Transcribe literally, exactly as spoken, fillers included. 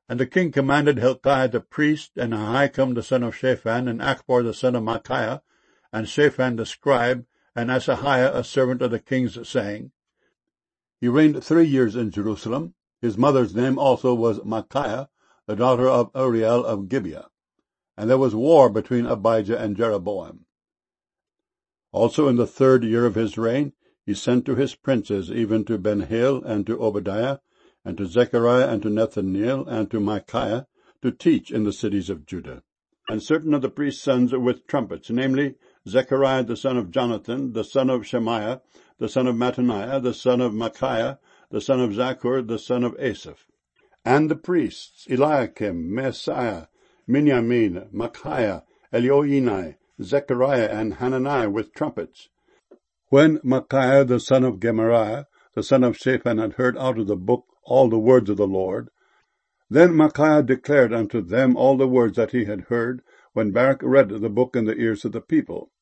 And the king commanded Hilkiah the priest, and Ahikam the son of Shaphan, and Achbor the son of Micaiah, and Shaphan the scribe, and Asahiah a servant of the king's, saying, He reigned three years in Jerusalem. His mother's name also was Micaiah, the daughter of Uriel of Gibeah. And there was war between Abijah and Jeroboam. Also in the third year of his reign he sent to his princes, even to Ben-Hail, and to Obadiah, and to Zechariah, and to Nethaneel, and to Micaiah, to teach in the cities of Judah. And certain of the priest's sons with trumpets, namely, Zechariah the son of Jonathan, the son of Shemaiah, the son of Mattaniah, the son of Micaiah, the son of Zachur, the son of Asaph. And the priests, Eliakim, Messiah, Minyamin, Micaiah, Elioenai, Zechariah, and Hananiah with trumpets. When Micaiah the son of Gemariah, the son of Shaphan, had heard out of the book all the words of the Lord, then Micaiah declared unto them all the words that he had heard, when Baruch read the book in the ears of the people.